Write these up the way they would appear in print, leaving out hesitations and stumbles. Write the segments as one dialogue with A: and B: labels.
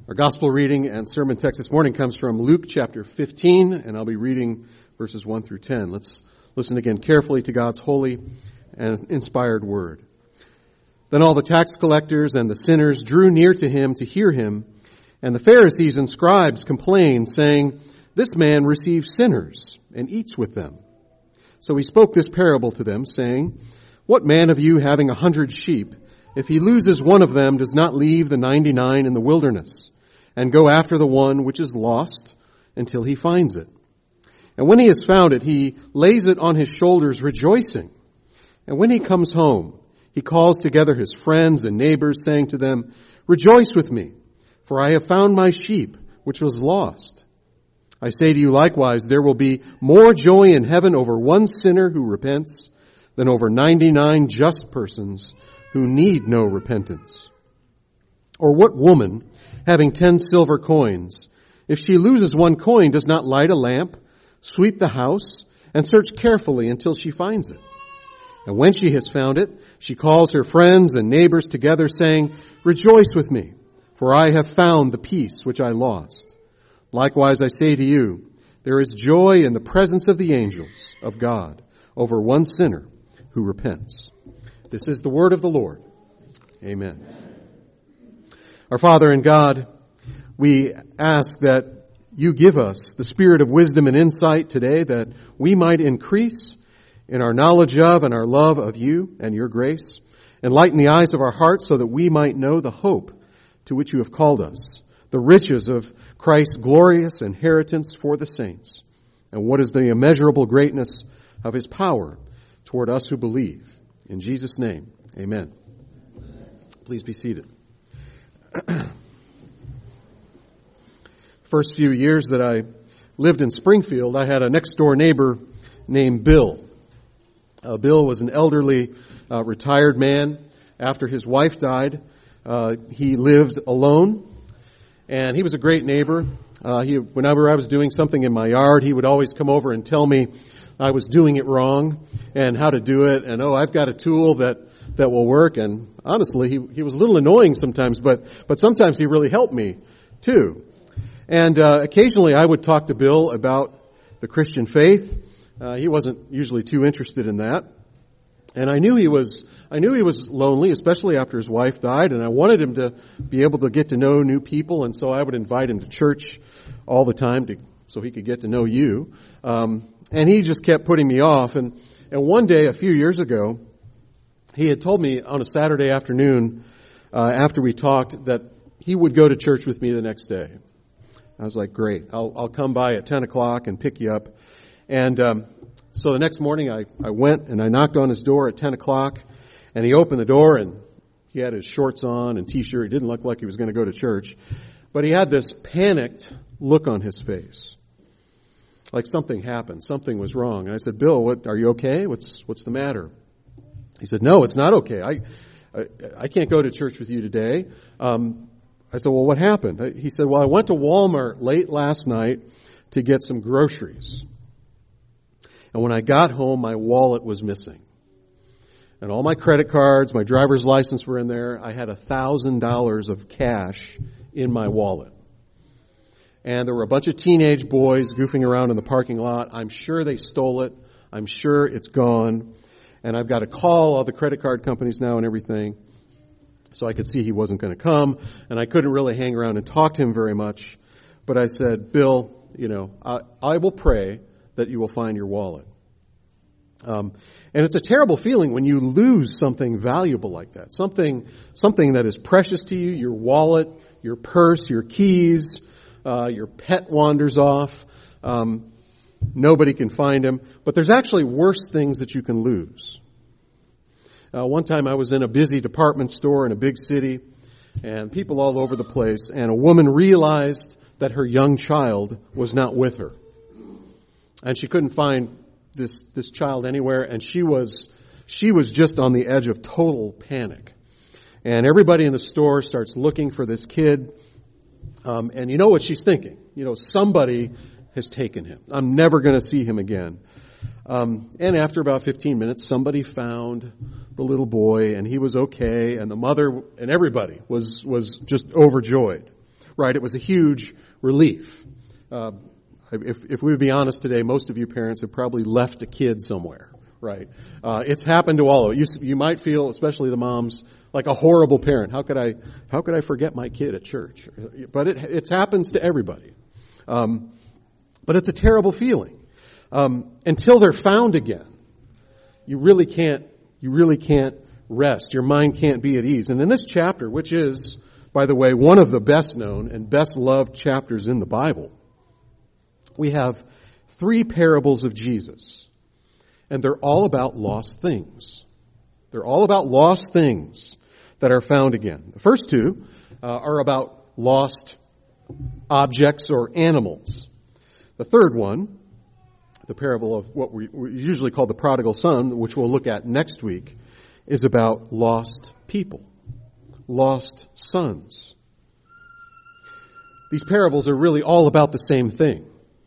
A: Our gospel reading and sermon text this morning comes from Luke chapter 15, and I'll be reading verses 1 through 10. Let's listen again carefully to God's holy and inspired word. Then all the tax collectors and the sinners drew near to him to hear him, and the Pharisees and scribes complained, saying, "This man receives sinners and eats with them." So he spoke this parable to them, saying, "What man of you having 100 sheep, if he loses one of them, does not leave the 99 in the wilderness and go after the one which is lost until he finds it? And when he has found it, he lays it on his shoulders, rejoicing. And when he comes home, he calls together his friends and neighbors, saying to them, 'Rejoice with me, for I have found my sheep, which was lost.' I say to you likewise, there will be more joy in heaven over one sinner who repents than over 99 just persons who need no repentance. Or what woman, having 10 silver coins, if she loses one coin, does not light a lamp, sweep the house, and search carefully until she finds it? And when she has found it, she calls her friends and neighbors together, saying, 'Rejoice with me, for I have found the piece which I lost.' Likewise, I say to you, there is joy in the presence of the angels of God over one sinner who repents." This is the word of the Lord. Amen. Our Father in God, we ask that you give us the spirit of wisdom and insight today, that we might increase in our knowledge of and our love of you and your grace. Enlighten the eyes of our hearts so that we might know the hope to which you have called us, the riches of Christ's glorious inheritance for the saints, and what is the immeasurable greatness of his power toward us who believe. In Jesus' name, amen. Please be seated. First few years that I lived in Springfield, I had a next-door neighbor named Bill. Bill was an elderly, retired man. After his wife died, he lived alone, and he was a great neighbor. Whenever I was doing something in my yard, he would always come over and tell me I was doing it wrong and how to do it, and I've got a tool that will work. And honestly, he was a little annoying sometimes, but sometimes he really helped me too. And occasionally I would talk to Bill about the Christian faith. He wasn't usually too interested in that. And I knew he was lonely, especially after his wife died, and I wanted him to be able to get to know new people, and so I would invite him to church all the time so he could get to know you. And he just kept putting me off. And one day, a few years ago, he had told me on a Saturday afternoon, after we talked, that he would go to church with me the next day. I was like, great, I'll come by at 10 o'clock and pick you up. And so the next morning I went and I knocked on his door at 10 o'clock, and he opened the door and he had his shorts on and t-shirt. He didn't look like he was going to go to church, but he had this panicked look on his face. Like something happened, something was wrong. And I said, "Bill, are you okay? What's the matter?" He said, "No, it's not okay. I can't go to church with you today." I said, "Well, what happened?" He said, "Well, I went to Walmart late last night to get some groceries. And when I got home, my wallet was missing. And all my credit cards, my driver's license were in there. I had $1,000 of cash in my wallet. And there were a bunch of teenage boys goofing around in the parking lot. I'm sure they stole it. I'm sure it's gone. And I've got to call all the credit card companies now and everything." So I could see he wasn't going to come, and I couldn't really hang around and talk to him very much. But I said, "Bill, I will pray that you will find your wallet." And it's a terrible feeling when you lose something valuable like that, something that is precious to you, your wallet, your purse, your keys. Your pet wanders off. Nobody can find him. But there's actually worse things that you can lose. One time I was in a busy department store in a big city, and people all over the place, and a woman realized that her young child was not with her. And she couldn't find this child anywhere, and she was just on the edge of total panic. And everybody in the store starts looking for this kid. And you know what she's thinking? Somebody has taken him. I'm never going to see him again. And after about 15 minutes, somebody found the little boy, and he was okay, and the mother and everybody was just overjoyed. right? It was a huge relief. If we would be honest today, most of you parents have probably left a kid somewhere, right? It's happened to all of you. You might feel, especially the moms, like a horrible parent. How could I forget my kid at church? But it happens to everybody. But it's a terrible feeling. Until they're found again, you really can't rest. Your mind can't be at ease. And in this chapter, which is, by the way, one of the best known and best loved chapters in the Bible, we have 3 parables of Jesus. And they're all about lost things. They're all about lost things that are found again. The first 2 are about lost objects or animals. The third one, the parable of what we usually call the prodigal son, which we'll look at next week, is about lost people, lost sons. These parables are really all about the same thing.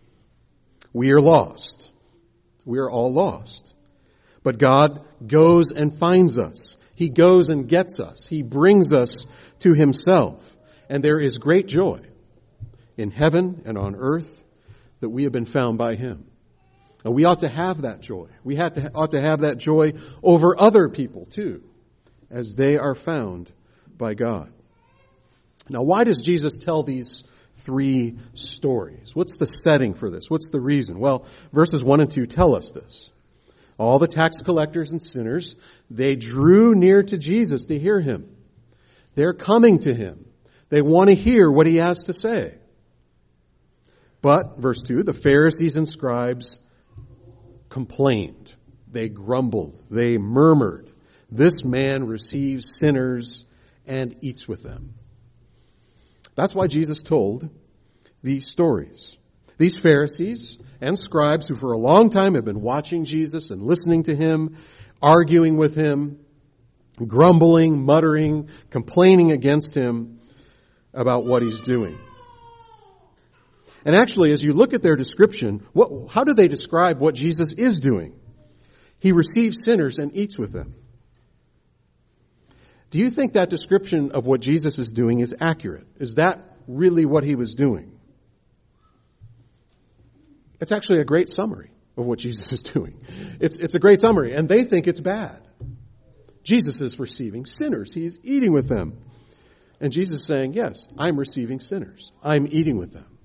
A: We are lost. We are all lost. But God goes and finds us. He goes and gets us. He brings us to Himself. And there is great joy in heaven and on earth that we have been found by Him. And we ought to have that joy. We ought to have that joy over other people too, as they are found by God. Now, why does Jesus tell these 3 stories? What's the setting for this? What's the reason? Well, verses 1 and 2 tell us this. All the tax collectors and sinners, they drew near to Jesus to hear Him. They're coming to Him. They want to hear what He has to say. But, verse 2, the Pharisees and scribes complained. They grumbled. They murmured. This man receives sinners and eats with them. That's why Jesus told these stories. These Pharisees and scribes who for a long time have been watching Jesus and listening to Him, arguing with Him, grumbling, muttering, complaining against Him about what He's doing. And actually, as you look at their description, how do they describe what Jesus is doing? He receives sinners and eats with them. Do you think that description of what Jesus is doing is accurate? Is that really what He was doing? It's actually a great summary of what Jesus is doing. It's a great summary, and they think it's bad. Jesus is receiving sinners. He's eating with them. And Jesus is saying, yes, I'm receiving sinners. I'm eating with them.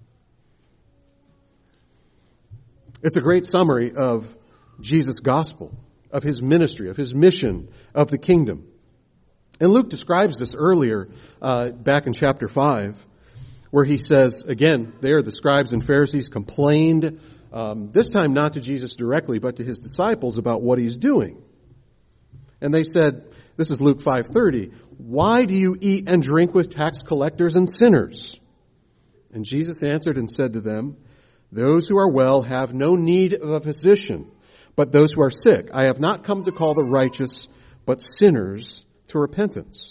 A: It's a great summary of Jesus' gospel, of His ministry, of His mission, of the kingdom. And Luke describes this earlier, back in chapter 5, where he says, again, there the scribes and Pharisees complained, this time not to Jesus directly, but to His disciples about what He's doing. And they said, this is Luke 5:30, why do you eat and drink with tax collectors and sinners? And Jesus answered and said to them, those who are well have no need of a physician, but those who are sick. I have not come to call the righteous, but sinners to repentance.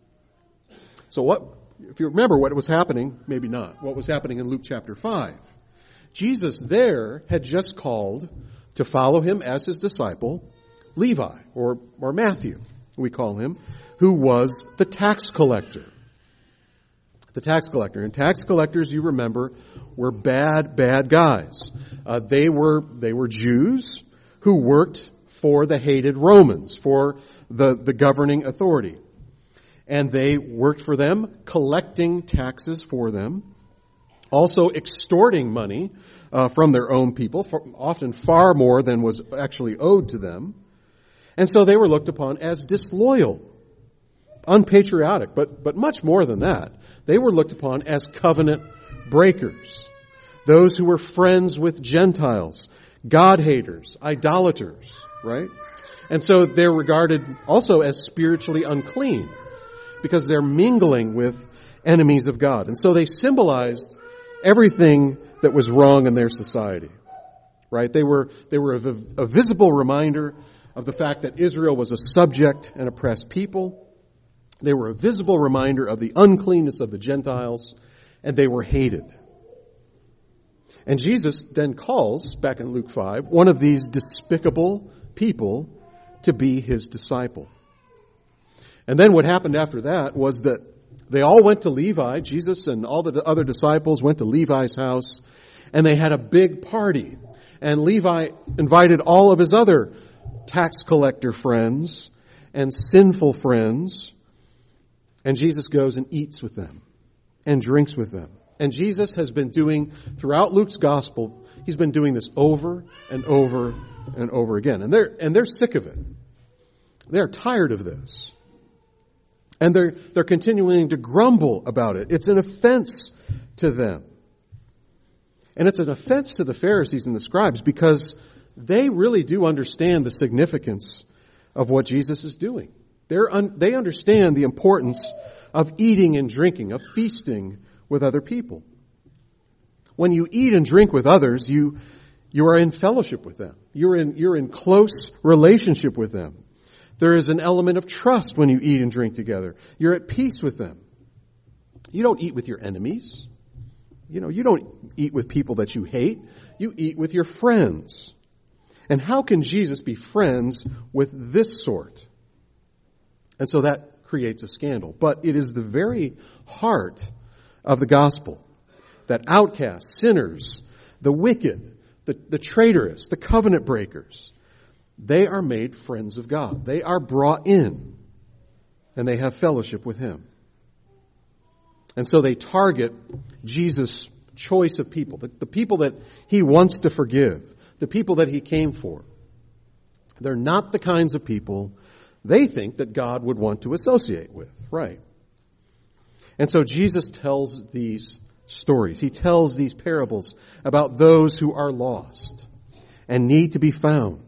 A: So if you remember what was happening, maybe not, what was happening in Luke chapter 5. Jesus there had just called to follow Him as His disciple, Levi, or Matthew, we call him, who was the tax collector. The tax collector. And tax collectors, you remember, were bad guys. They were Jews who worked for the hated Romans, for the governing authority. And they worked for them, collecting taxes for them, also extorting money from their own people, often far more than was actually owed to them. And so they were looked upon as disloyal, unpatriotic, but much more than that. They were looked upon as covenant breakers, those who were friends with Gentiles, God-haters, idolaters, right? And so they're regarded also as spiritually unclean because they're mingling with enemies of God. And so they symbolized everything that was wrong in their society, right? They were a visible reminder of the fact that Israel was a subject and oppressed people. They were a visible reminder of the uncleanness of the Gentiles, and they were hated. And Jesus then calls, back in Luke 5, one of these despicable people to be His disciple. And then what happened after that was that They all went to Levi. Jesus and all the other disciples went to Levi's house, and they had a big party. And Levi invited all of his other tax collector friends and sinful friends. And Jesus goes and eats with them and drinks with them. And Jesus has been doing, throughout Luke's gospel, he's been doing this over and over and over again. And they're sick of it. They're tired of this. And they're continuing to grumble about it. It's an offense to them. And it's an offense to the Pharisees and the scribes because they really do understand the significance of what Jesus is doing. They understand the importance of eating and drinking, of feasting with other people. When you eat and drink with others, you are in fellowship with them. You're in close relationship with them. There is an element of trust when you eat and drink together. You're at peace with them. You don't eat with your enemies. You don't eat with people that you hate. You eat with your friends. And how can Jesus be friends with this sort? And so that creates a scandal. But it is the very heart of the gospel that outcasts, sinners, the wicked, the traitorous, the covenant breakers, they are made friends of God. They are brought in and they have fellowship with Him. And so they target Jesus' choice of people, the people that He wants to forgive, the people that He came for. They're not the kinds of people they think that God would want to associate with, right? And so Jesus tells these stories. He tells these parables about those who are lost and need to be found.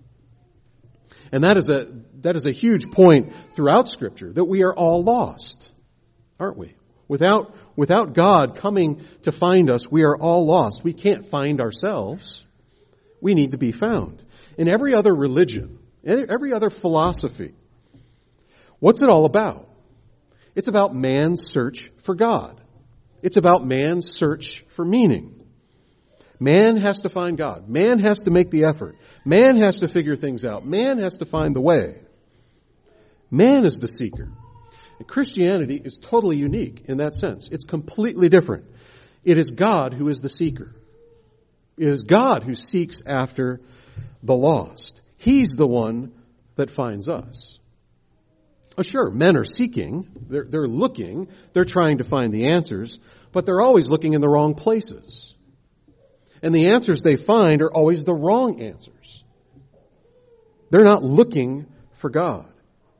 A: And that is a huge point throughout Scripture, that we are all lost, aren't we? Without God coming to find us, we are all lost. We can't find ourselves. We need to be found. In every other religion, every other philosophy, what's it all about? It's about man's search for God. It's about man's search for meaning. Man has to find God. Man has to make the effort. Man has to figure things out. Man has to find the way. Man is the seeker. And Christianity is totally unique in that sense. It's completely different. It is God who is the seeker. It is God who seeks after the lost. He's the one that finds us. Oh, sure, men are seeking. They're looking. They're trying to find the answers, but they're always looking in the wrong places. And the answers they find are always the wrong answers. They're not looking for God.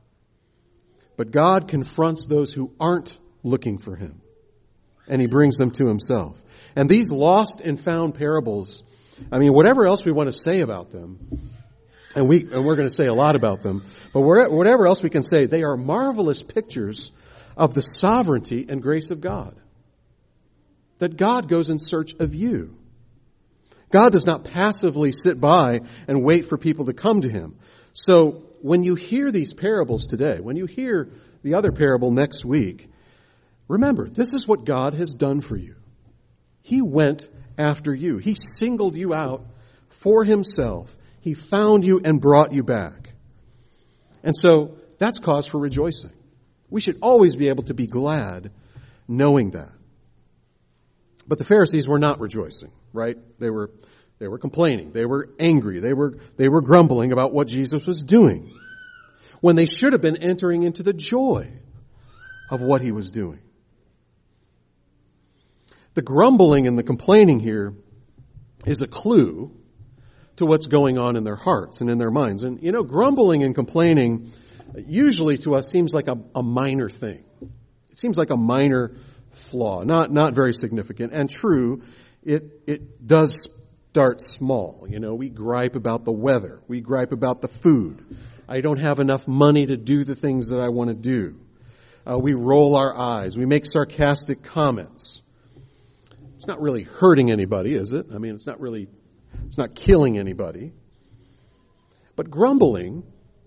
A: But God confronts those who aren't looking for Him. And He brings them to Himself. And these lost and found parables, I mean, whatever else we want to say about them, and we're going to say a lot about them, but whatever else we can say, they are marvelous pictures of the sovereignty and grace of God. That God goes in search of you. God does not passively sit by and wait for people to come to Him. So when you hear these parables today, when you hear the other parable next week, remember, this is what God has done for you. He went after you. He singled you out for Himself. He found you and brought you back. And so that's cause for rejoicing. We should always be able to be glad knowing that. But the Pharisees were not rejoicing, right? They were complaining. They were angry. They were grumbling about what Jesus was doing, when they should have been entering into the joy of what He was doing. The grumbling and the complaining here is a clue to what's going on in their hearts and in their minds. And, grumbling and complaining usually to us seems like a minor thing. It seems like a minor flaw, not very significant. And true, it does start small. We gripe about the weather. We gripe about the food. I don't have enough money to do the things that I want to do. We roll our eyes. We make sarcastic comments. It's not really hurting anybody, is it? I mean, it's not killing anybody. But grumbling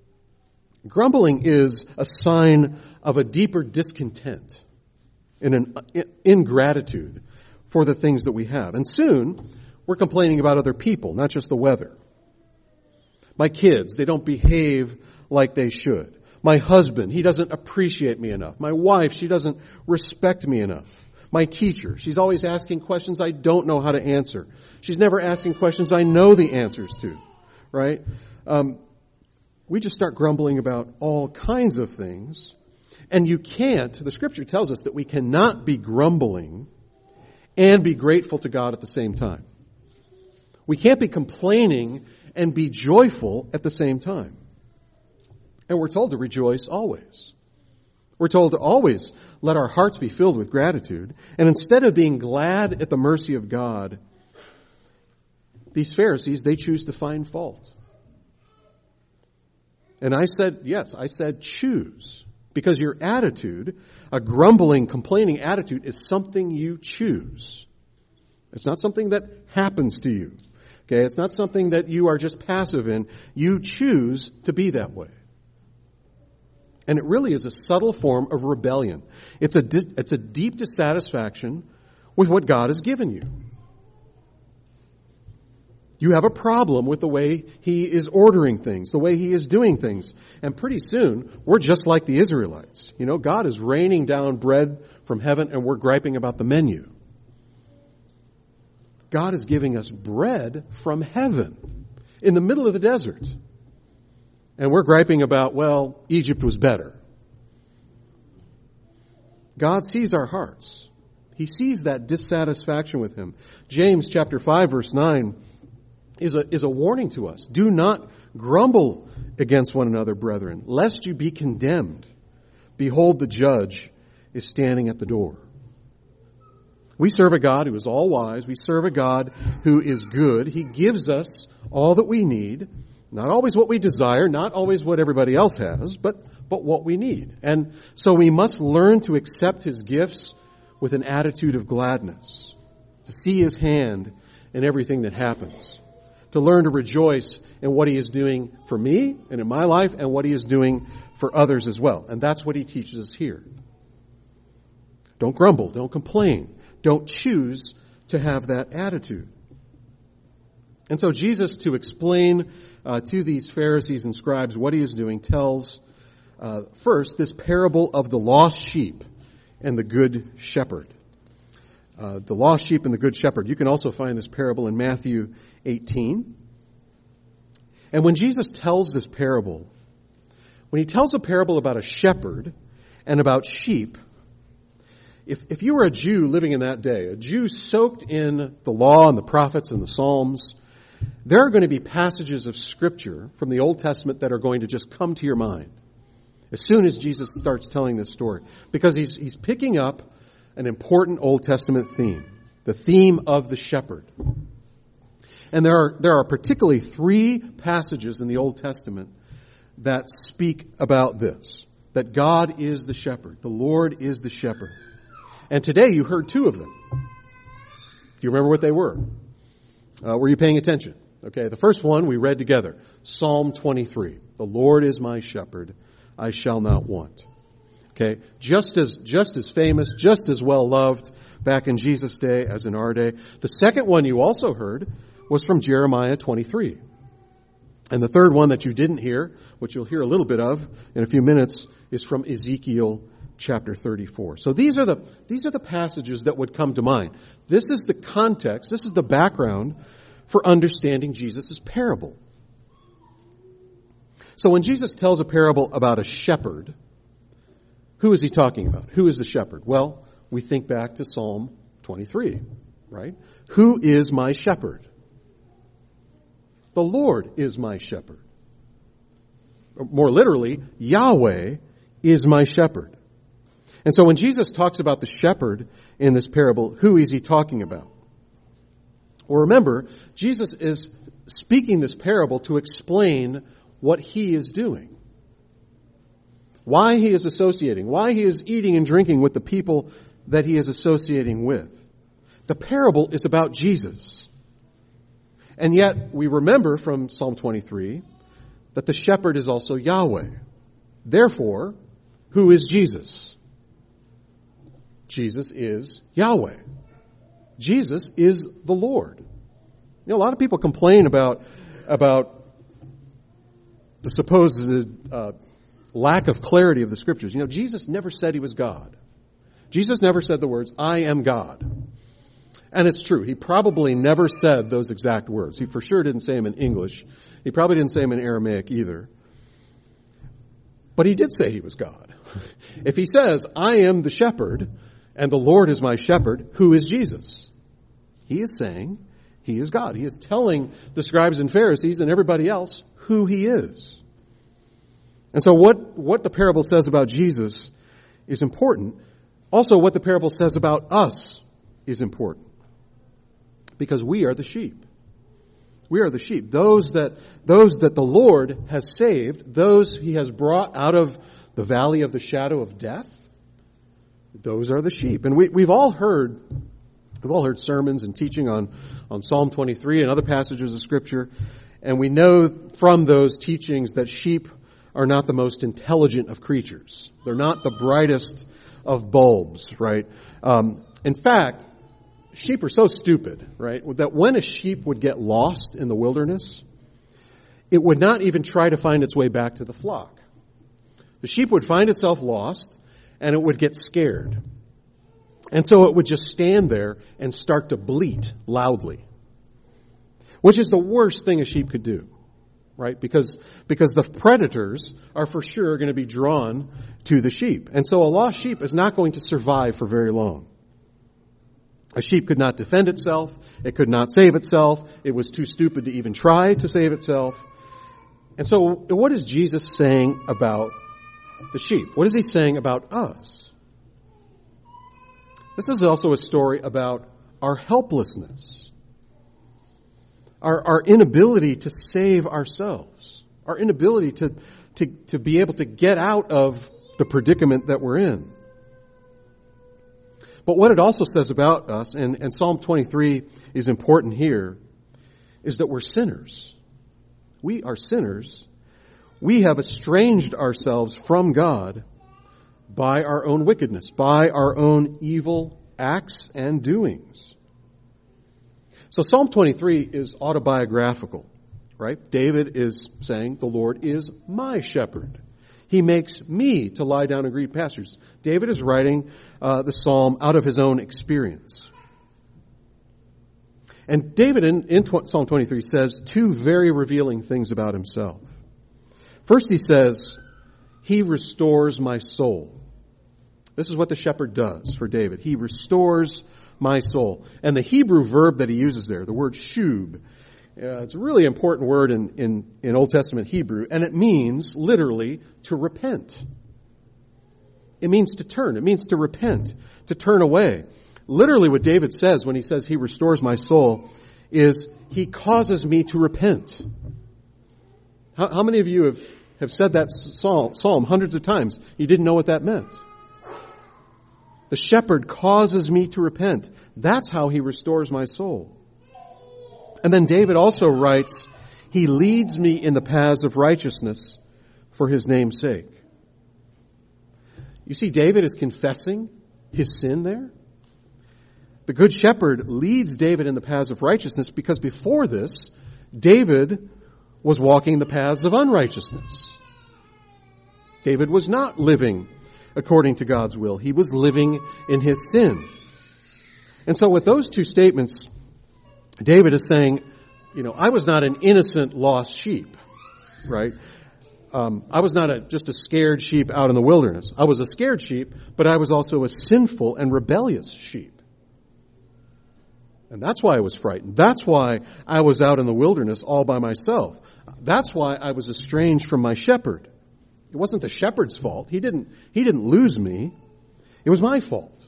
A: is a sign of a deeper discontent and an ingratitude for the things that we have. And soon, we're complaining about other people, not just the weather. My kids, they don't behave like they should. My husband, he doesn't appreciate me enough. My wife, she doesn't respect me enough. My teacher, she's always asking questions I don't know how to answer. She's never asking questions I know the answers to, right? We just start grumbling about all kinds of things. And you can't, the scripture tells us that we cannot be grumbling and be grateful to God at the same time. We can't be complaining and be joyful at the same time. And we're told to rejoice always. We're told to always let our hearts be filled with gratitude. And instead of being glad at the mercy of God, these Pharisees, they choose to find fault. And I said choose. Because your attitude, a grumbling, complaining attitude, is something you choose. It's not something that happens to you. Okay, it's not something that you are just passive in. You choose to be that way. And it really is a subtle form of rebellion. It's a deep dissatisfaction with what God has given you. You have a problem with the way He is ordering things, the way He is doing things. And pretty soon, we're just like the Israelites. You know, God is raining down bread from heaven and we're griping about the menu. God is giving us bread from heaven in the middle of the desert. And we're griping about, well, Egypt was better. God sees our hearts. He sees that dissatisfaction with Him. James chapter 5 verse 9 is a warning to us. Do not grumble against one another, brethren, lest you be condemned. Behold, the judge is standing at the door. We serve a God who is all wise. We serve a God who is good. He gives us all that we need. Not always what we desire, not always what everybody else has, but what we need. And so we must learn to accept His gifts with an attitude of gladness, to see His hand in everything that happens, to learn to rejoice in what He is doing for me and in my life and what He is doing for others as well. And that's what He teaches us here. Don't grumble, don't complain, don't choose to have that attitude. And so Jesus, to explain to these Pharisees and scribes what He is doing, tells first this parable of the lost sheep and the good shepherd. The lost sheep and the good shepherd. You can also find this parable in Matthew 18. And when Jesus tells this parable, when He tells a parable about a shepherd and about sheep, if you were a Jew living in that day, a Jew soaked in the law and the prophets and the Psalms, there are going to be passages of Scripture from the Old Testament that are going to just come to your mind as soon as Jesus starts telling this story. Because he's picking up an important Old Testament theme, the theme of the shepherd. And there are particularly 3 passages in the Old Testament that speak about this, that God is the shepherd, the Lord is the shepherd. And today you heard 2 of them. Do you remember what they were? Were you paying attention? Okay, the first one we read together, Psalm 23. The Lord is my shepherd, I shall not want. Okay, just as famous, just as well loved back in Jesus' day as in our day. The second one you also heard was from Jeremiah 23. And the third one that you didn't hear, which you'll hear a little bit of in a few minutes, is from Ezekiel chapter 34. So these are the passages that would come to mind. This is the context, this is the background for understanding Jesus' parable. So when Jesus tells a parable about a shepherd, who is He talking about? Who is the shepherd? Well, we think back to Psalm 23, right? Who is my shepherd? The Lord is my shepherd. More literally, Yahweh is my shepherd. And so when Jesus talks about the shepherd in this parable, who is He talking about? Well, remember, Jesus is speaking this parable to explain what He is doing. Why He is associating, why He is eating and drinking with the people that He is associating with. The parable is about Jesus. And yet, we remember from Psalm 23 that the shepherd is also Yahweh. Therefore, who is Jesus? Jesus is Yahweh. Jesus is the Lord. You know, a lot of people complain about the supposed lack of clarity of the Scriptures. You know, Jesus never said he was God. Jesus never said the words, I am God. And it's true. He probably never said those exact words. He for sure didn't say them in English. He probably didn't say them in Aramaic either. But he did say he was God. If he says, I am the shepherd, and the Lord is my shepherd, who is Jesus? He is saying he is God. He is telling the scribes and Pharisees and everybody else who he is. And so what the parable says about Jesus is important. Also, what the parable says about us is important. Because we are the sheep. We are the sheep. Those that the Lord has saved, those he has brought out of the valley of the shadow of death, those are the sheep. And we've all heard sermons and teaching on Psalm 23 and other passages of Scripture, and we know from those teachings that sheep are not the most intelligent of creatures. They're not the brightest of bulbs, right? In fact, sheep are so stupid, right, that when a sheep would get lost in the wilderness, it would not even try to find its way back to the flock. The sheep would find itself lost, and it would get scared. And so it would just stand there and start to bleat loudly, which is the worst thing a sheep could do, right? Because the predators are for sure going to be drawn to the sheep. And so a lost sheep is not going to survive for very long. A sheep could not defend itself. It could not save itself. It was too stupid to even try to save itself. And so what is Jesus saying about the sheep? What is he saying about us? This is also a story about our helplessness, our inability to save ourselves, our inability to be able to get out of the predicament that we're in. But what it also says about us, and Psalm 23 is important here, is that we're sinners. We are sinners. We have estranged ourselves from God by our own wickedness, by our own evil acts and doings. So Psalm 23 is autobiographical, right? David is saying, the Lord is my shepherd. He makes me to lie down in green pastures. David is writing the psalm out of his own experience. And David in Psalm 23 says two very revealing things about himself. First he says, he restores my soul. This is what the shepherd does for David. He restores my soul. And the Hebrew verb that he uses there, the word shub, it's a really important word in Old Testament Hebrew, and it means literally to repent. It means to turn. It means to repent, to turn away. Literally what David says when he says he restores my soul is he causes me to repent. How many of you have said that psalm hundreds of times? You didn't know what that meant. The shepherd causes me to repent. That's how he restores my soul. And then David also writes, he leads me in the paths of righteousness for his name's sake. You see, David is confessing his sin there. The good shepherd leads David in the paths of righteousness because before this, David was walking the paths of unrighteousness. David was not living according to God's will. He was living in his sin. And so with those two statements, David is saying, I was not an innocent lost sheep, right? I was not just a scared sheep out in the wilderness. I was a scared sheep, but I was also a sinful and rebellious sheep. And that's why I was frightened. That's why I was out in the wilderness all by myself. That's why I was estranged from my shepherd. It wasn't the shepherd's fault. He didn't lose me. It was my fault.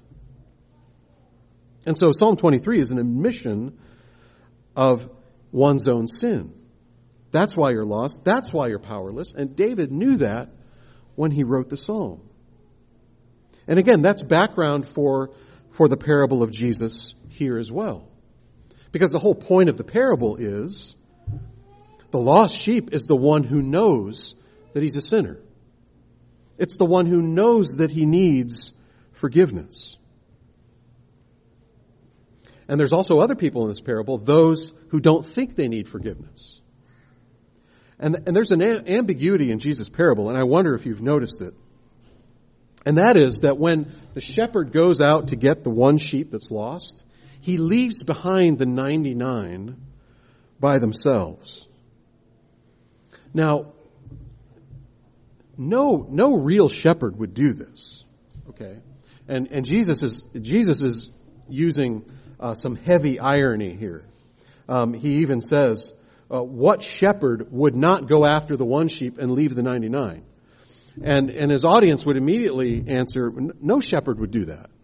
A: And so Psalm 23 is an admission of one's own sin. That's why you're lost. That's why you're powerless. And David knew that when he wrote the psalm. And again, that's background for the parable of Jesus here as well. Because the whole point of the parable is the lost sheep is the one who knows that he's a sinner. It's the one who knows that he needs forgiveness. And there's also other people in this parable, those who don't think they need forgiveness. And there's an ambiguity in Jesus' parable, and I wonder if you've noticed it. And that is that when the shepherd goes out to get the one sheep that's lost, he leaves behind the 99 by themselves. Now, no real shepherd would do this, okay? And Jesus is using some heavy irony here. He even says, what shepherd would not go after the one sheep and leave the 99? And his audience would immediately answer, no shepherd would do that.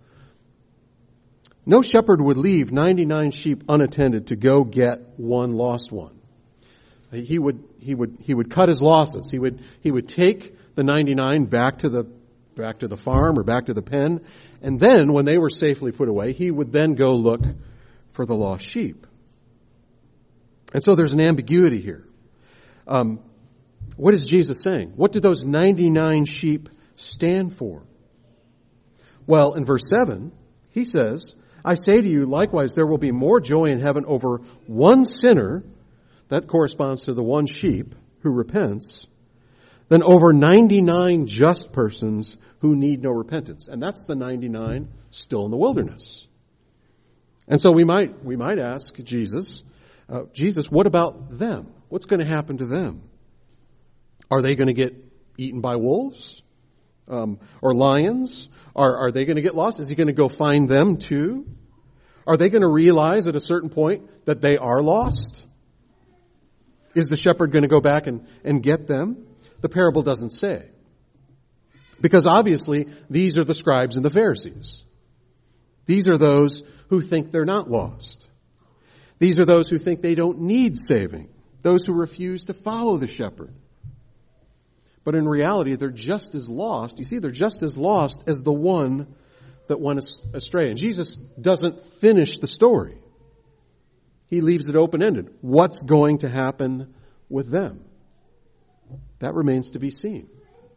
A: No shepherd would leave 99 sheep unattended to go get one lost one. He would cut his losses. He would take the 99 back to the farm or back to the pen, and then when they were safely put away, he would then go look for the lost sheep. And so there's an ambiguity here. What is Jesus saying? What do those 99 sheep stand for? Well, in verse 7, he says, I say to you, likewise, there will be more joy in heaven over one sinner, that corresponds to the one sheep who repents, than over 99 just persons who need no repentance. And that's the 99 still in the wilderness. And so we might ask Jesus, what about them? What's going to happen to them? Are they going to get eaten by wolves? Or lions? Are they going to get lost? Is he going to go find them too? Are they going to realize at a certain point that they are lost? Is the shepherd going to go back and get them? The parable doesn't say. Because obviously, these are the scribes and the Pharisees. These are those who think they're not lost. These are those who think they don't need saving. Those who refuse to follow the shepherd. But in reality, they're just as lost. You see, they're just as lost as the one that went astray. And Jesus doesn't finish the story. He leaves it open-ended. What's going to happen with them? That remains to be seen.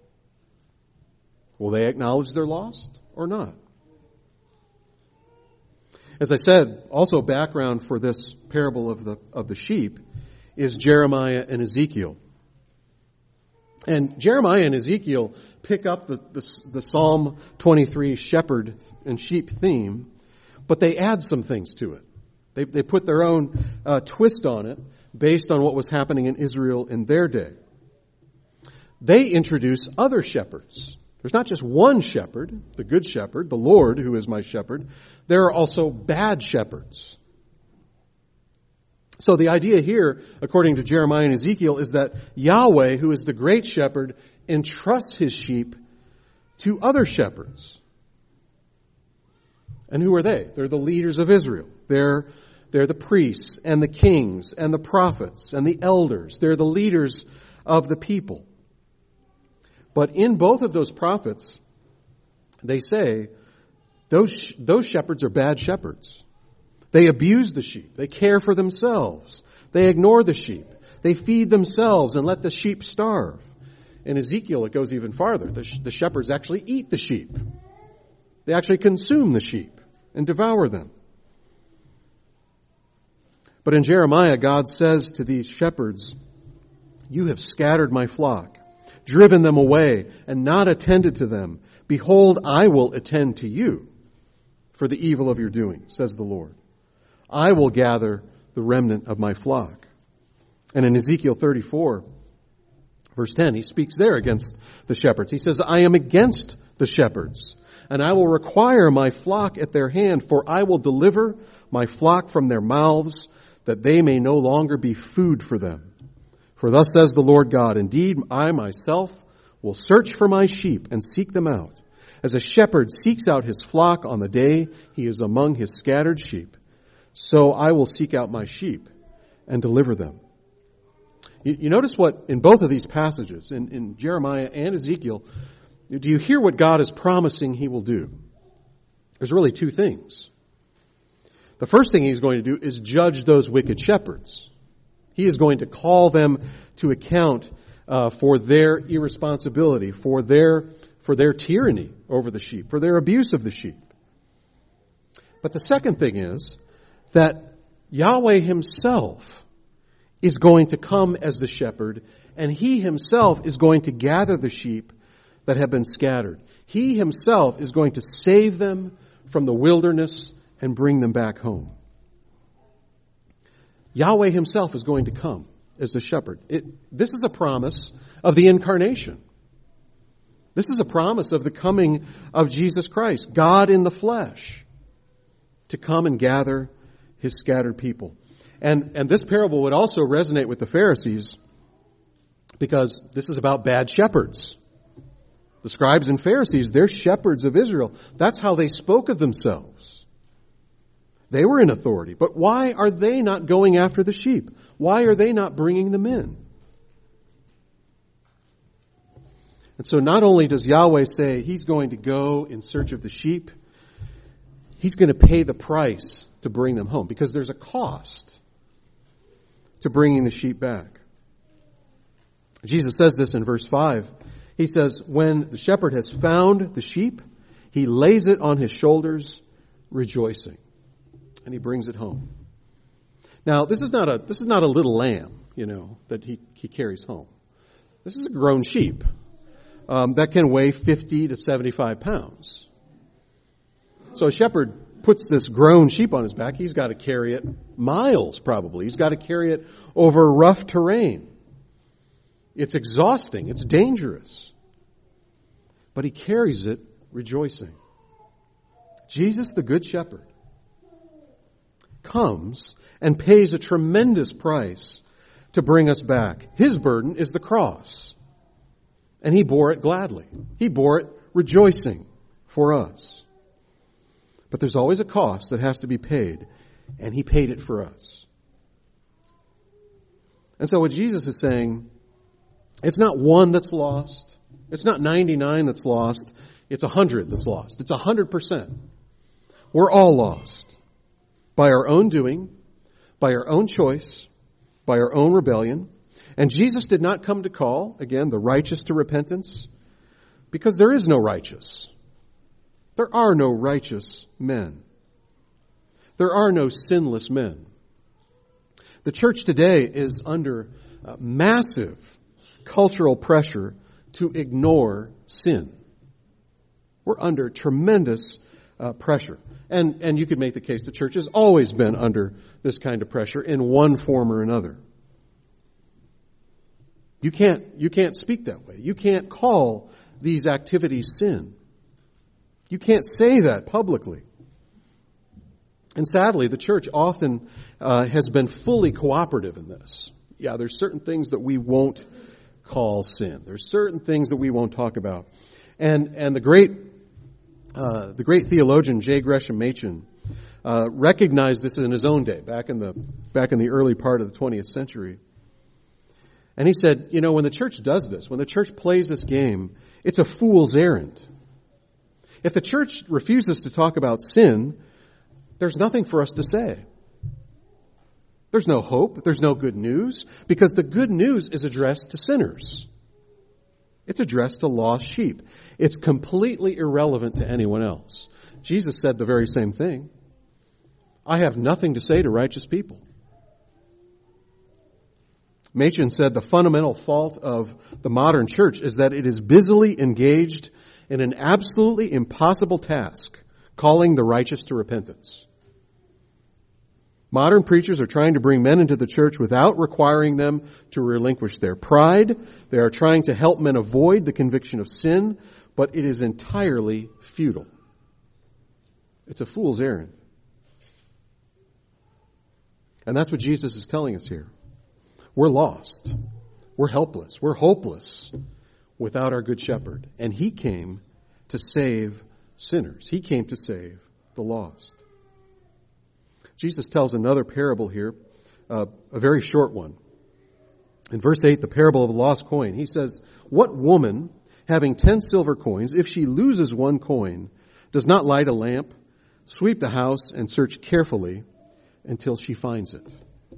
A: Will they acknowledge they're lost or not? As I said, also background for this parable of the sheep is Jeremiah and Ezekiel. And Jeremiah and Ezekiel pick up the Psalm 23 shepherd and sheep theme, but they add some things to it. They put their own twist on it based on what was happening in Israel in their day. They introduce other shepherds. There's not just one shepherd, the good shepherd, the Lord who is my shepherd. There are also bad shepherds. So the idea here, according to Jeremiah and Ezekiel, is that Yahweh, who is the great shepherd, entrusts his sheep to other shepherds. And who are they? They're the leaders of Israel. They're the priests and the kings and the prophets and the elders. They're the leaders of the people. But in both of those prophets, they say those shepherds are bad shepherds. They abuse the sheep. They care for themselves. They ignore the sheep. They feed themselves and let the sheep starve. In Ezekiel, it goes even farther. The shepherds actually eat the sheep. They actually consume the sheep and devour them. But in Jeremiah, God says to these shepherds, you have scattered my flock, driven them away, and not attended to them. Behold, I will attend to you for the evil of your doing, says the Lord. I will gather the remnant of my flock. And in Ezekiel 34, verse 10, he speaks there against the shepherds. He says, I am against the shepherds, and I will require my flock at their hand, for I will deliver my flock from their mouths, that they may no longer be food for them. For thus says the Lord God, indeed, I myself will search for my sheep and seek them out, as a shepherd seeks out his flock on the day he is among his scattered sheep. So I will seek out my sheep and deliver them. You notice what, in both of these passages, in Jeremiah and Ezekiel, do you hear what God is promising he will do? There's really two things. The first thing he's going to do is judge those wicked shepherds. He is going to call them to account for their irresponsibility, for their tyranny over the sheep, for their abuse of the sheep. But the second thing is that Yahweh himself is going to come as the shepherd, and he himself is going to gather the sheep that have been scattered. He himself is going to save them from the wilderness and bring them back home. Yahweh himself is going to come as the shepherd. This is a promise of the incarnation. This is a promise of the coming of Jesus Christ, God in the flesh, to come and gather his scattered people. And this parable would also resonate with the Pharisees because this is about bad shepherds. The scribes and Pharisees, they're shepherds of Israel. That's how they spoke of themselves. They were in authority. But why are they not going after the sheep? Why are they not bringing them in? And so not only does Yahweh say he's going to go in search of the sheep, he's going to pay the price to bring them home because there's a cost to bringing the sheep back. Jesus says this in verse 5. He says, when the shepherd has found the sheep, he lays it on his shoulders, rejoicing. And he brings it home. Now, this is not a little lamb, that he carries home. This is a grown sheep that can weigh 50 to 75 pounds. So a shepherd puts this grown sheep on his back. He's got to carry it miles, probably. He's got to carry it over rough terrain. It's exhausting. It's dangerous. But he carries it rejoicing. Jesus, the Good Shepherd, comes and pays a tremendous price to bring us back. His burden is the cross. And he bore it gladly. He bore it rejoicing for us. But there's always a cost that has to be paid. And he paid it for us. And so what Jesus is saying, it's not one that's lost. It's not 99 that's lost. It's 100 that's lost. It's 100%. We're all lost. By our own doing, by our own choice, by our own rebellion. And Jesus did not come to call, again, the righteous to repentance, because there is no righteous. There are no righteous men. There are no sinless men. The church today is under massive cultural pressure to ignore sin. We're under tremendous pressure. And you could make the case the church has always been under this kind of pressure in one form or another. You can't speak that way. You can't call these activities sin. You can't say that publicly. And sadly, the church often has been fully cooperative in this. Yeah, there's certain things that we won't call sin. There's certain things that we won't talk about. And the great theologian J. Gresham Machen recognized this in his own day, back in the early part of the 20th century. And he said, when the church does this, when the church plays this game, it's a fool's errand. If the church refuses to talk about sin, there's nothing for us to say. There's no hope. There's no good news, because the good news is addressed to sinners. It's addressed to lost sheep. It's completely irrelevant to anyone else. Jesus said the very same thing. I have nothing to say to righteous people. Machen said the fundamental fault of the modern church is that it is busily engaged in an absolutely impossible task, calling the righteous to repentance. Modern preachers are trying to bring men into the church without requiring them to relinquish their pride. They are trying to help men avoid the conviction of sin, but it is entirely futile. It's a fool's errand. And that's what Jesus is telling us here. We're lost. We're helpless. We're hopeless without our good shepherd. And he came to save sinners. He came to save the lost. Jesus tells another parable here, a very short one. In verse 8, the parable of the lost coin, he says, what woman, having 10 silver coins, if she loses one coin, does not light a lamp, sweep the house, and search carefully until she finds it?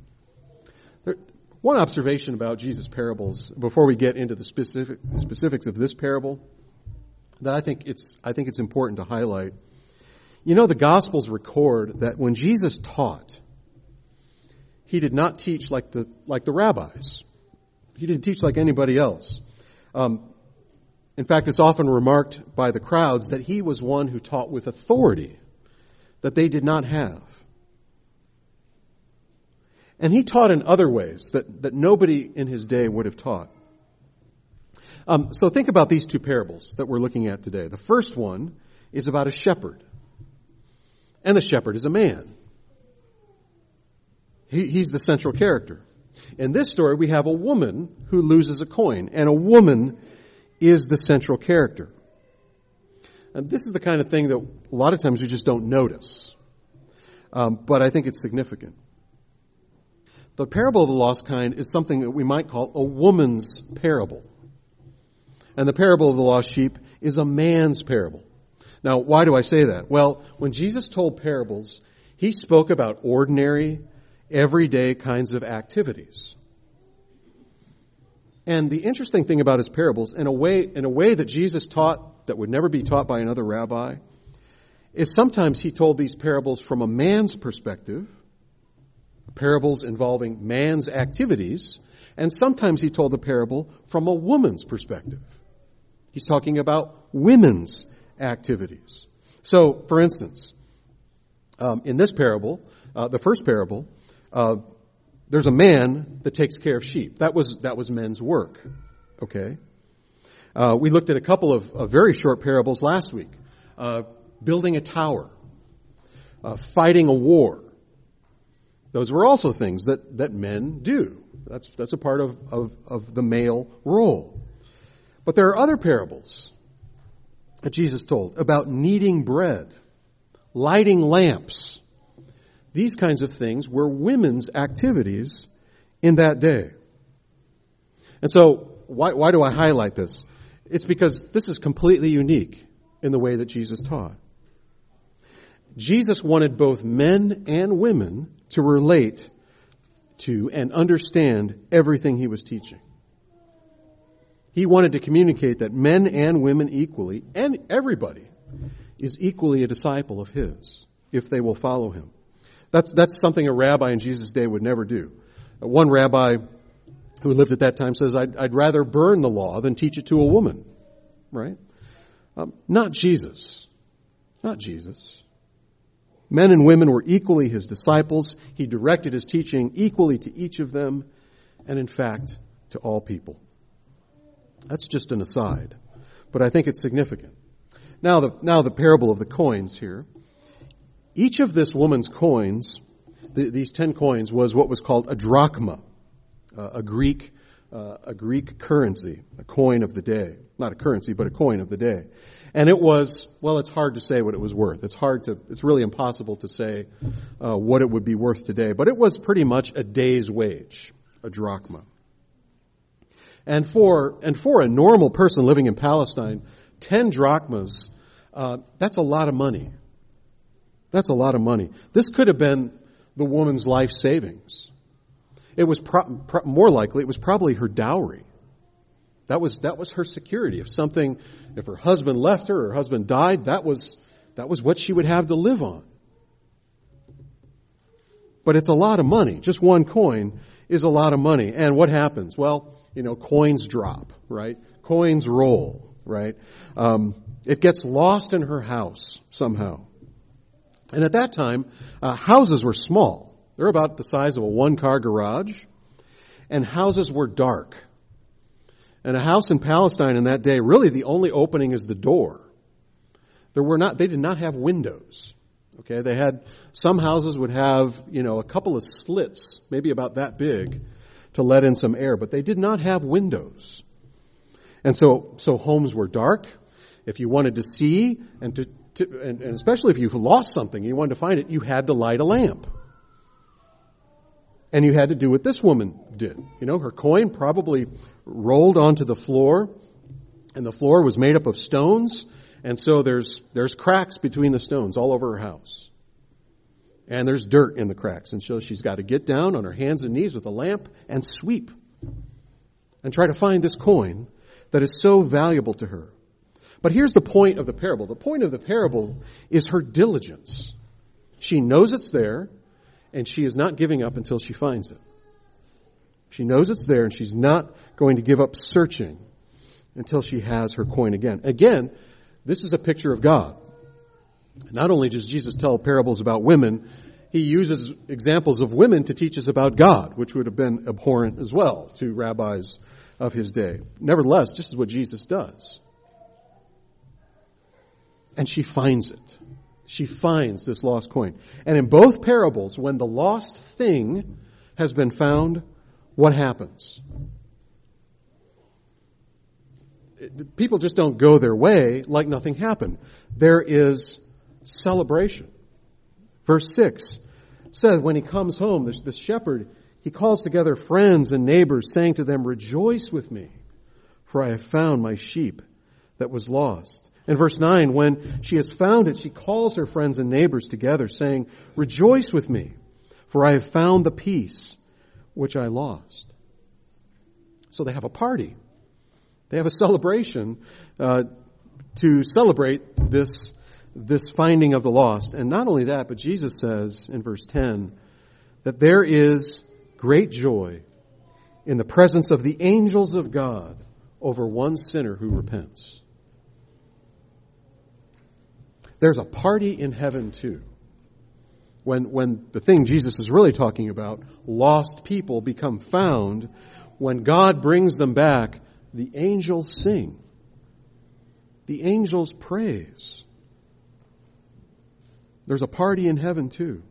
A: One observation about Jesus' parables, before we get into the specifics of this parable, that I think it's important to highlight. The Gospels record that when Jesus taught, he did not teach like the rabbis. He didn't teach like anybody else. In fact, it's often remarked by the crowds that he was one who taught with authority that they did not have. And he taught in other ways that nobody in his day would have taught. So think about these two parables that we're looking at today. The first one is about a shepherd. And the shepherd is a man. He's the central character. In this story, we have a woman who loses a coin, and a woman is the central character. And this is the kind of thing that a lot of times we just don't notice. But I think it's significant. The parable of the lost coin is something that we might call a woman's parable. And the parable of the lost sheep is a man's parable. Now, why do I say that? Well, when Jesus told parables, he spoke about ordinary, everyday kinds of activities. And the interesting thing about his parables, in a way that Jesus taught that would never be taught by another rabbi, is sometimes he told these parables from a man's perspective, parables involving man's activities, and sometimes he told the parable from a woman's perspective. He's talking about women's activities. So, for instance, in this parable, the first parable, there's a man that takes care of sheep. That was men's work. Okay? We looked at a couple of very short parables last week. Building a tower. Fighting a war. Those were also things that men do. That's a part of the male role. But there are other parables that Jesus told about kneading bread, lighting lamps. These kinds of things were women's activities in that day. And so, why do I highlight this? It's because this is completely unique in the way that Jesus taught. Jesus wanted both men and women to relate to and understand everything he was teaching. He wanted to communicate that men and women equally, and everybody, is equally a disciple of his, if they will follow him. That's something a rabbi in Jesus' day would never do. One rabbi who lived at that time says, I'd rather burn the law than teach it to a woman. Right? Not Jesus. Not Jesus. Men and women were equally his disciples. He directed his teaching equally to each of them, and in fact, to all people. That's just an aside, but I think it's significant. Now the parable of the coins here. Each of this woman's coins, these 10 coins, was what was called a drachma, a Greek currency, a coin of the day. Not a currency, but a coin of the day. And it was, well, it's hard to say what it was worth. It's really impossible to say what it would be worth today. But it was pretty much a day's wage, a drachma. And for a normal person living in Palestine, 10 drachmas, that's a lot of money. That's a lot of money. This could have been the woman's life savings. It was more likely, it was probably her dowry. That was her security. If her husband left her, or her husband died, that was what she would have to live on. But it's a lot of money. Just one coin is a lot of money. And what happens? Well, coins drop, right? Coins roll, right? It gets lost in her house somehow. And at that time, houses were small. They're about the size of a one-car garage. And houses were dark. And a house in Palestine in that day, really the only opening is the door. They did not have windows. Okay, some houses would have, a couple of slits, maybe about that big, to let in some air, but they did not have windows. And so homes were dark. If you wanted to see, and especially if you lost something, you wanted to find it, you had to light a lamp. And you had to do what this woman did. Her coin probably rolled onto the floor, and the floor was made up of stones, and so there's cracks between the stones all over her house. And there's dirt in the cracks, and so she's got to get down on her hands and knees with a lamp and sweep and try to find this coin that is so valuable to her. But here's the point of the parable. The point of the parable is her diligence. She knows it's there, and she is not giving up until she finds it. She knows it's there, and she's not going to give up searching until she has her coin again. Again, this is a picture of God. Not only does Jesus tell parables about women, he uses examples of women to teach us about God, which would have been abhorrent as well to rabbis of his day. Nevertheless, this is what Jesus does. And she finds it. She finds this lost coin. And in both parables, when the lost thing has been found, what happens? People just don't go their way like nothing happened. There is celebration. Verse 6 says, when he comes home, the shepherd, he calls together friends and neighbors, saying to them, "Rejoice with me, for I have found my sheep that was lost." In verse 9, when she has found it, she calls her friends and neighbors together, saying, "Rejoice with me, for I have found the piece which I lost." So they have a party. They have a celebration to celebrate this finding of the lost. And not only that, but Jesus says in verse 10 that there is great joy in the presence of the angels of God over one sinner who repents. There's a party in heaven too. When the thing Jesus is really talking about, lost people become found, when God brings them back, the angels sing. The angels praise. There's a party in heaven too.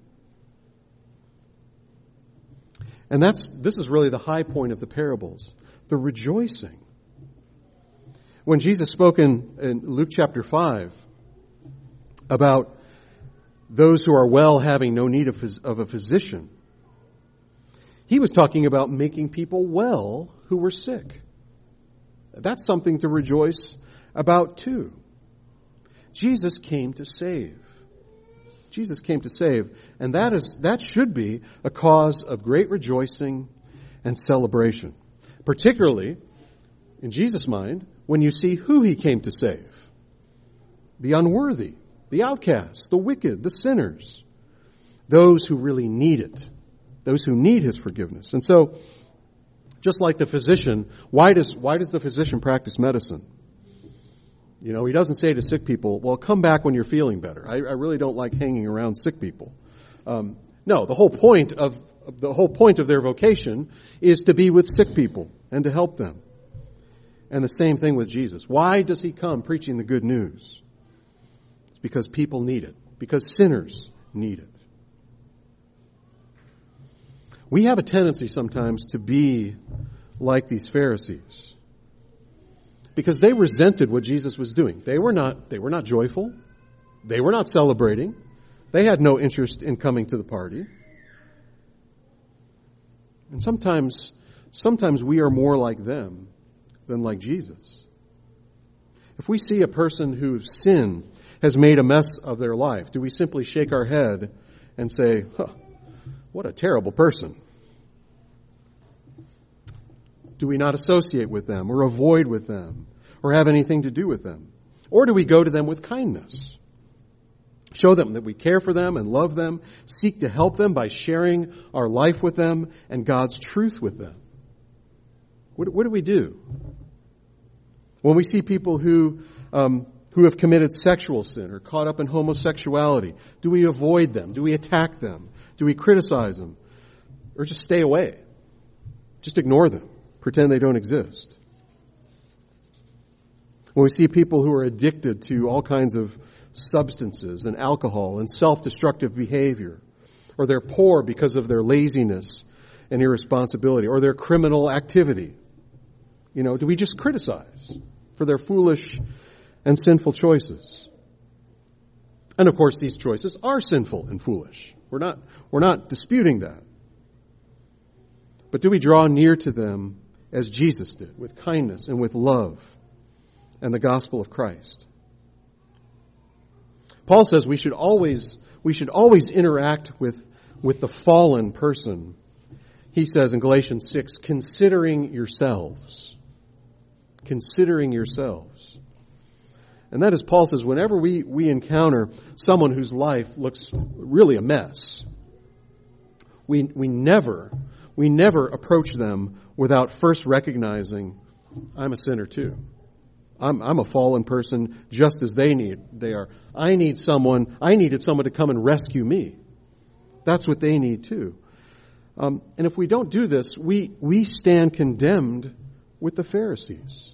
A: And this is really the high point of the parables, the rejoicing. When Jesus spoke in Luke chapter 5 about those who are well having no need of a physician, he was talking about making people well who were sick. That's something to rejoice about too. Jesus came to save. Jesus came to save. And that should be a cause of great rejoicing and celebration. Particularly, in Jesus' mind, when you see who he came to save. The unworthy, the outcasts, the wicked, the sinners. Those who really need it. Those who need his forgiveness. And so, just like the physician, why does the physician practice medicine? You know, he doesn't say to sick people, "Well, come back when you're feeling better." I really don't like hanging around sick people. No, the whole point of their vocation is to be with sick people and to help them. And the same thing with Jesus. Why does he come preaching the good news? It's because people need it. Because sinners need it. We have a tendency sometimes to be like these Pharisees. Because they resented what Jesus was doing. They were not joyful. They were not celebrating. They had no interest in coming to the party. And sometimes we are more like them than like Jesus. If we see a person whose sin has made a mess of their life, do we simply shake our head and say, "What a terrible person"? Do we not associate with them or avoid with them or have anything to do with them? Or do we go to them with kindness? Show them that we care for them and love them, seek to help them by sharing our life with them and God's truth with them. What do we do? When we see people who have committed sexual sin or caught up in homosexuality, do we avoid them? Do we attack them? Do we criticize them? Or just stay away? Just ignore them. Pretend they don't exist. When we see people who are addicted to all kinds of substances and alcohol and self-destructive behavior, or they're poor because of their laziness and irresponsibility, or their criminal activity, do we just criticize for their foolish and sinful choices? And of course, these choices are sinful and foolish. We're not disputing that. But do we draw near to them as Jesus did, with kindness and with love and the gospel of Christ? Paul says we should always interact with the fallen person. He says in Galatians 6, considering yourselves. Considering yourselves. And that is, Paul says, whenever we encounter someone whose life looks really a mess, We never approach them without first recognizing, I'm a sinner too. I'm a fallen person just as they are. I needed someone to come and rescue me. That's what they need too. And if we don't do this, we stand condemned with the Pharisees.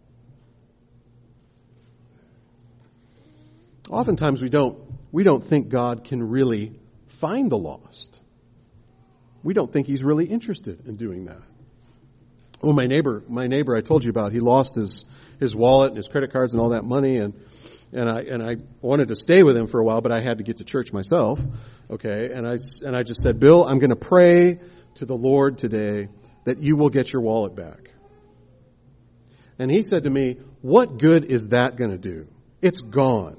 A: Oftentimes we don't think God can really find the lost. We don't think He's really interested in doing that. Oh, my neighbor I told you about, he lost his wallet and his credit cards and all that money, and I wanted to stay with him for a while, but I had to get to church myself. Okay, and I just said, Bill, I'm going to pray to the Lord today that you will get your wallet back. And he said to me, what good is that going to do? It's gone.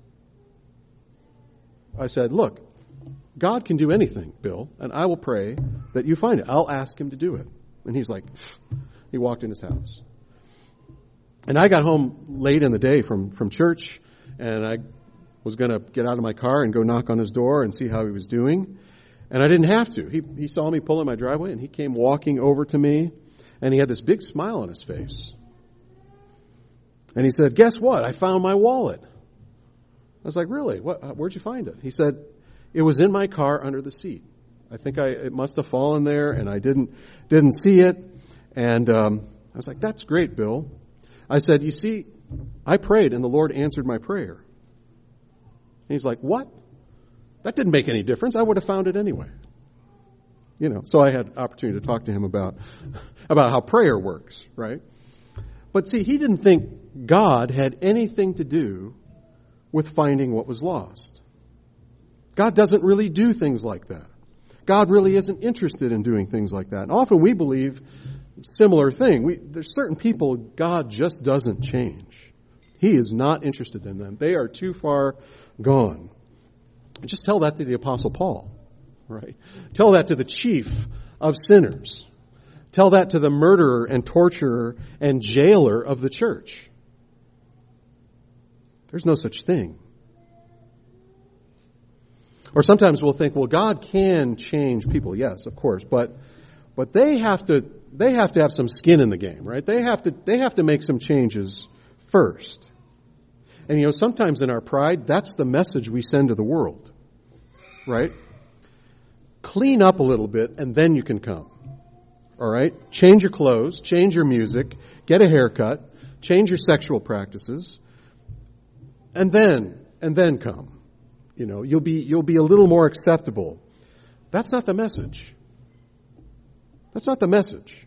A: I said, look, God can do anything, Bill, and I will pray that you find it. I'll ask Him to do it. And he's like, he walked in his house. And I got home late in the day from church, and I was going to get out of my car and go knock on his door and see how he was doing. And I didn't have to. He saw me pull in my driveway, and he came walking over to me, and he had this big smile on his face. And he said, guess what? I found my wallet. I was like, really? Where'd you find it? He said, it was in my car under the seat. I think it must have fallen there, and I didn't see it. And I was like, that's great, Bill. I said, you see, I prayed, and the Lord answered my prayer. And he's like, what? That didn't make any difference. I would have found it anyway. So I had opportunity to talk to him about how prayer works, right? But see, he didn't think God had anything to do with finding what was lost. God doesn't really do things like that. God really isn't interested in doing things like that. And often we believe similar thing. There's certain people God just doesn't change. He is not interested in them. They are too far gone. Just tell that to the Apostle Paul, right? Tell that to the chief of sinners. Tell that to the murderer and torturer and jailer of the church. There's no such thing. Or sometimes we'll think, well, God can change people. Yes, of course, but they have to have some skin in the game, right? They have to make some changes first. And sometimes in our pride, that's the message we send to the world, right? Clean up a little bit and then you can come. All right? Change your clothes, change your music, get a haircut, change your sexual practices, and then come. You'll be a little more acceptable. That's not the message. That's not the message.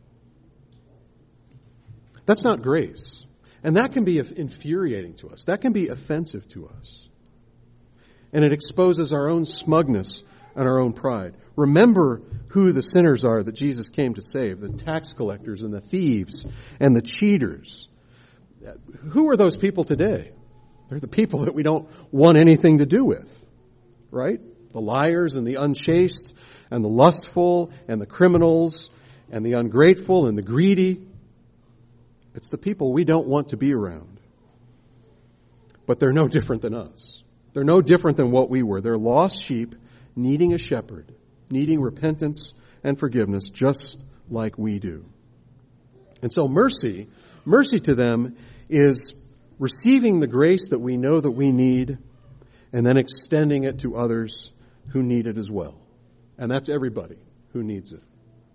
A: That's not grace. And that can be infuriating to us. That can be offensive to us. And it exposes our own smugness and our own pride. Remember who the sinners are that Jesus came to save, the tax collectors and the thieves and the cheaters. Who are those people today? They're the people that we don't want anything to do with, right? The liars and the unchaste and the lustful and the criminals and the ungrateful and the greedy. It's the people we don't want to be around. But they're no different than us. They're no different than what we were. They're lost sheep needing a shepherd, needing repentance and forgiveness just like we do. And so mercy to them is receiving the grace that we know that we need and then extending it to others who need it as well. And that's everybody who needs it.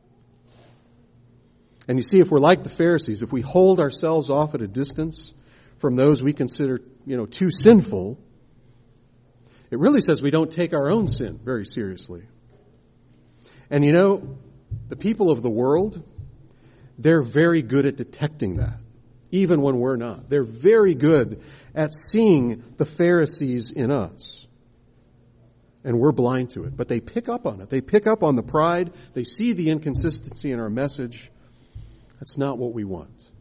A: And you see, if we're like the Pharisees, if we hold ourselves off at a distance from those we consider, too sinful, it really says we don't take our own sin very seriously. And the people of the world, they're very good at detecting that, even when we're not. They're very good at seeing the Pharisees in us. And we're blind to it. But they pick up on it. They pick up on the pride. They see the inconsistency in our message. That's not what we want.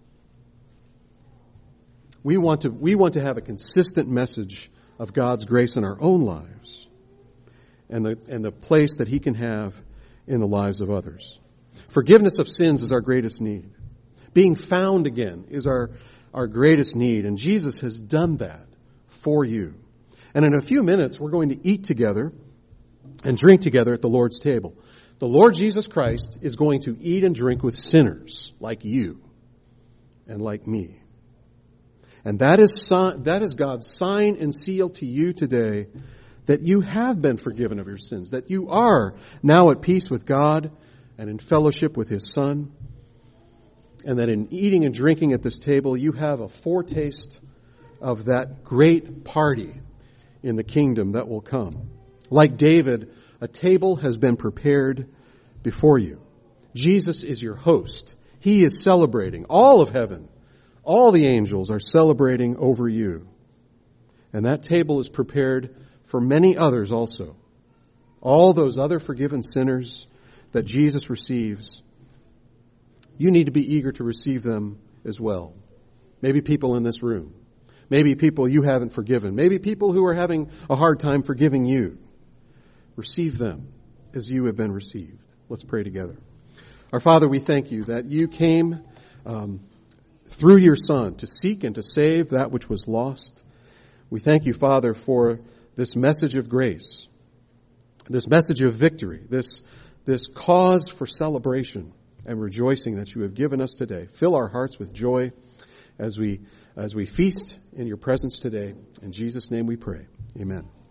A: We want to have a consistent message of God's grace in our own lives and the place that He can have in the lives of others. Forgiveness of sins is our greatest need. Being found again is our greatest need, and Jesus has done that for you. And in a few minutes, we're going to eat together and drink together at the Lord's table. The Lord Jesus Christ is going to eat and drink with sinners like you and like me. And that is God's sign and seal to you today that you have been forgiven of your sins, that you are now at peace with God and in fellowship with His Son, and that in eating and drinking at this table you have a foretaste of that great party in the kingdom that will come. Like David, a table has been prepared before you. Jesus is your host. He is celebrating. All of heaven, all the angels are celebrating over you. And that table is prepared for many others also. All those other forgiven sinners that Jesus receives, you need to be eager to receive them as well. Maybe people in this room. Maybe people you haven't forgiven. Maybe people who are having a hard time forgiving you. Receive them as you have been received. Let's pray together. Our Father, we thank you that you came through your Son to seek and to save that which was lost. We thank you, Father, for this message of grace, this message of victory, this cause for celebration and rejoicing that you have given us today. Fill our hearts with joy as we feast in your presence today. In Jesus' name we pray. Amen.